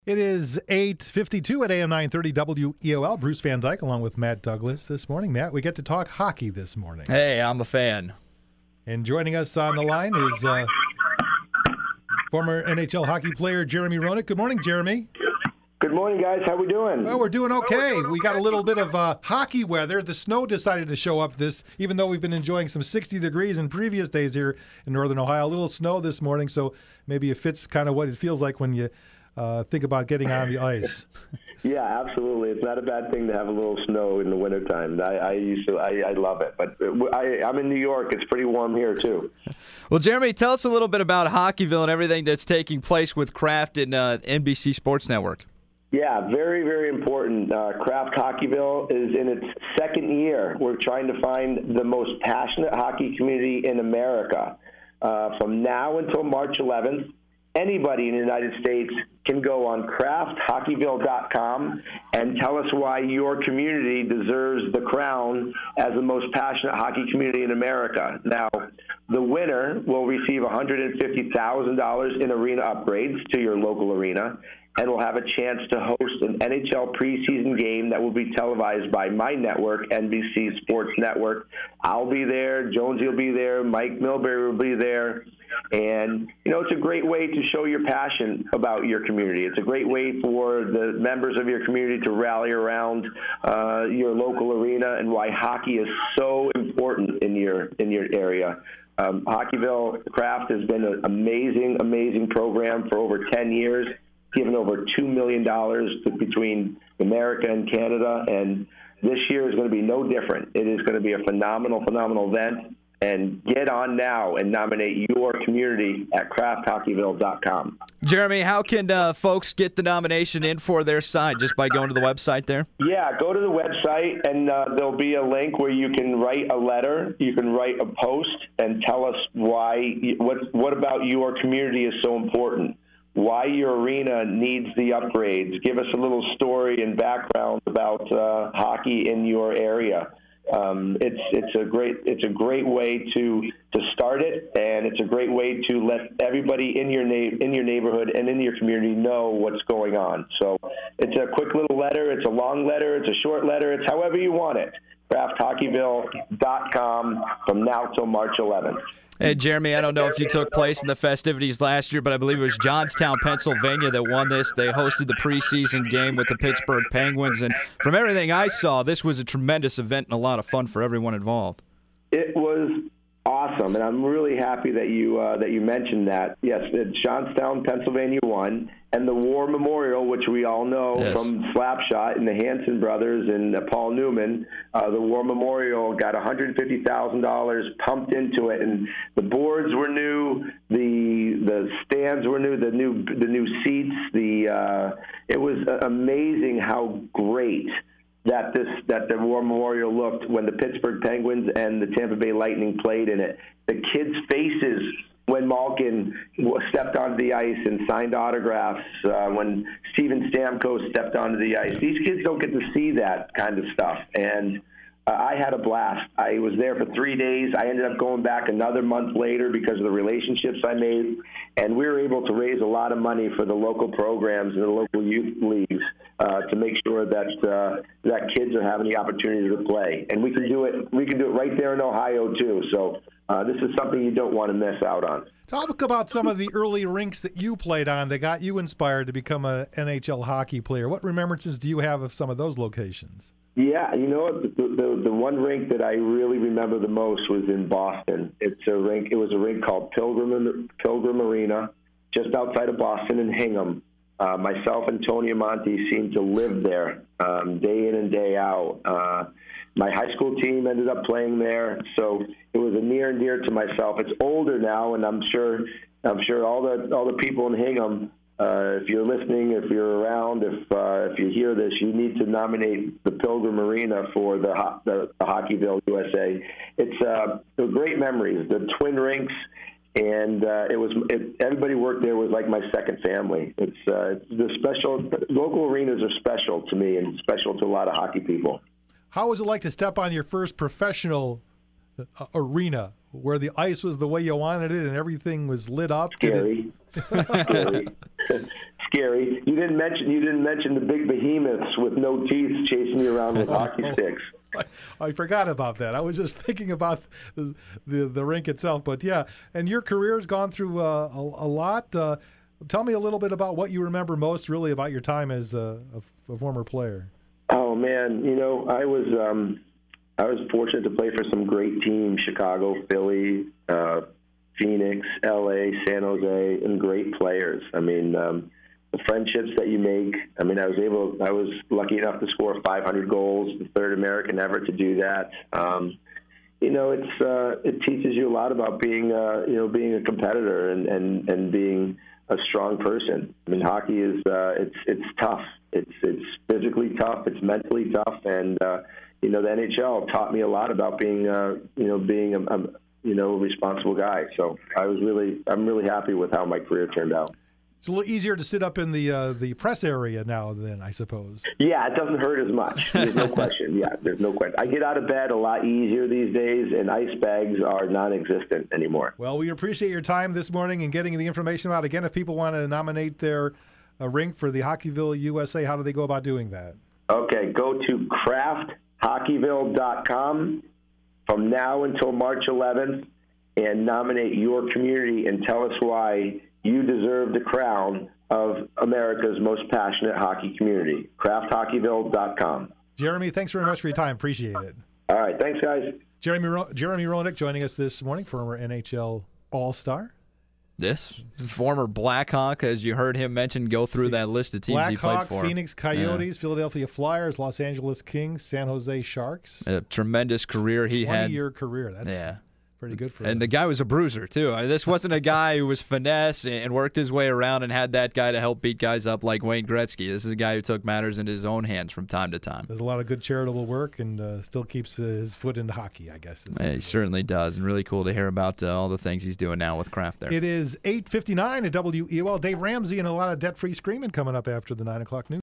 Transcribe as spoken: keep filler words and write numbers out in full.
It is eight fifty-two at A M nine thirty W E O L. Bruce Van Dyke along with Matt Douglas this morning. Matt, we get to talk hockey this morning. Hey, I'm a fan. And joining us on the line is uh, former N H L hockey player Jeremy Roenick. Good morning, Jeremy. Good morning, guys. How we doing? Well, we're doing okay. We got a little bit of uh, hockey weather. The snow decided to show up this, even though we've been enjoying some sixty degrees in previous days here in Northern Ohio. A little snow this morning, so maybe it fits kind of what it feels like when you uh, think about getting on the ice. Yeah, absolutely. It's not a bad thing to have a little snow in the wintertime. I, I used to, I, I love it. But I, I'm in New York. It's pretty warm here, too. Well, Jeremy, tell us a little bit about Hockeyville and everything that's taking place with Kraft and uh, N B C Sports Network. Yeah, very, very important. Uh, Kraft Hockeyville is in its second year. We're trying to find the most passionate hockey community in America. Uh, from now until March eleventh, anybody in the United States can go on kraft hockeyville dot com and tell us why your community deserves the crown as the most passionate hockey community in America. Now, the winner will receive one hundred fifty thousand dollars in arena upgrades to your local arena, and will have a chance to host an N H L preseason game that will be televised by my network, N B C Sports Network. I'll be there. Jonesy will be there. Mike Milbury will be there. And, you know, it's a great way to show your passion about your community. It's a great way for the members of your community to rally around uh, your local arena and why hockey is so important in your in your area. Um, Hockeyville Kraft has been an amazing, amazing program for over ten years. Given over two million dollars between America and Canada, and this year is going to be no different. It is going to be a phenomenal, phenomenal event, and get on now and nominate your community at kraft hockeyville dot com. Jeremy, how can uh, folks get the nomination in for their side? Just by going to the website there? Yeah, go to the website, and uh, there'll be a link where you can write a letter, you can write a post, and tell us why, what, what about your community is so important. Why your arena needs the upgrades. Give us a little story and background about uh, hockey in your area. Um, it's it's a great it's a great way to to start it, and it's a great way to let everybody in your na- in your neighborhood and in your community know what's going on. So it's a quick little letter. It's a long letter. It's a short letter. It's however you want it. kraft hockeyville dot com from now till March eleventh. Hey, Jeremy, I don't know if you took place in the festivities last year, but I believe it was Johnstown, Pennsylvania that won this. They hosted the preseason game with the Pittsburgh Penguins, and from everything I saw, this was a tremendous event and a lot of fun for everyone involved. It was awesome, and I'm really happy that you uh, that you mentioned that. Yes, Johnstown, Pennsylvania won, and the War Memorial, which we all know yes. from Slapshot and the Hanson brothers and uh, Paul Newman, uh, the War Memorial got one hundred fifty thousand dollars pumped into it, and the boards were new, the the stands were new, the new the new seats. The uh, it was amazing how great that this that the War Memorial looked when the Pittsburgh Penguins and the Tampa Bay Lightning played in it. The kids' faces when Malkin stepped onto the ice and signed autographs, uh, when Steven Stamkos stepped onto the ice. These kids don't get to see that kind of stuff, and uh, I had a blast. I was there for three days. I ended up going back another month later because of the relationships I made, and we were able to raise a lot of money for the local programs and the local youth leagues uh, to make sure that uh, that kids are having the opportunity to play. And we can do it. We can do it right there in Ohio too. So uh, this is something you don't want to miss out on. Talk about some of the early rinks that you played on that got you inspired to become an N H L hockey player. What remembrances do you have of some of those locations? Yeah, you know what? The, the, the one rink that I really remember the most was in Boston. It's a rink. It was a rink called Pilgrim Pilgrim Arena, just outside of Boston in Hingham. Uh, myself and Tony Amonte seemed to live there um, day in and day out. Uh, my high school team ended up playing there, so it was a near and dear to myself. It's older now, and I'm sure I'm sure all the all the people in Hingham. Uh, if you're listening, if you're around, if uh, if you hear this, you need to nominate the Pilgrim Arena for the ho- the, the Hockeyville U S A. It's uh, they're great memories. The twin rinks, and uh, it was it, everybody worked there was like my second family. It's uh, it's the special local arenas are special to me and special to a lot of hockey people. How was it like to step on your first professional uh, arena where the ice was the way you wanted it and everything was lit up? Scary. Scary. scary. You didn't mention you didn't mention the big behemoths with no teeth chasing you around with hockey sticks. I, I forgot about that. I was just thinking about the the, the rink itself. But yeah, and your career's gone through uh, a, a lot. Uh, tell me a little bit about what you remember most, really, about your time as a, a, a former player. Oh man, you know, I was um, I was fortunate to play for some great teams: Chicago, Philly, uh, Phoenix, L A, San Jose, and great players. I mean. Um, The friendships that you make. I mean, I was able. I was lucky enough to score five hundred goals, the third American ever to do that. Um, you know, it's uh, it teaches you a lot about being, uh, you know, being a competitor and, and, and being a strong person. I mean, hockey is uh, it's it's tough. It's it's physically tough. It's mentally tough, and uh, you know, the N H L taught me a lot about being, uh, you know, being a, a you know a responsible guy. So I was really, I'm really happy with how my career turned out. It's a little easier to sit up in the uh, the press area now, then, I suppose. Yeah, it doesn't hurt as much. There's no question. Yeah, there's no question. I get out of bed a lot easier these days, and ice bags are non-existent anymore. Well, we appreciate your time this morning and getting the information out. Again, if people want to nominate their uh, rink for the Hockeyville U S A, how do they go about doing that? Okay, go to craft hockeyville dot com from now until March eleventh and nominate your community and tell us why you deserve the crown of America's most passionate hockey community. craft hockeyville dot com. Jeremy, thanks very much for your time. Appreciate it. All right. Thanks, guys. Jeremy Ro- Jeremy Roenick joining us this morning, former N H L All-Star. This former Blackhawk, as you heard him mention, go through that list of teams Black he played Hawk, for. Phoenix Coyotes, yeah. Philadelphia Flyers, Los Angeles Kings, San Jose Sharks. A tremendous career he had. twenty-year career. That's yeah. pretty good for him. And the guy was a bruiser, too. I mean, this wasn't a guy who was finesse and worked his way around and had that guy to help beat guys up like Wayne Gretzky. This is a guy who took matters into his own hands from time to time. Does a lot of good charitable work and uh, still keeps uh, his foot into hockey, I guess. Yeah, he certainly does, and really cool to hear about uh, all the things he's doing now with Kraft there. It is eight fifty-nine at W E O L. Dave Ramsey and a lot of debt-free screaming coming up after the nine o'clock news.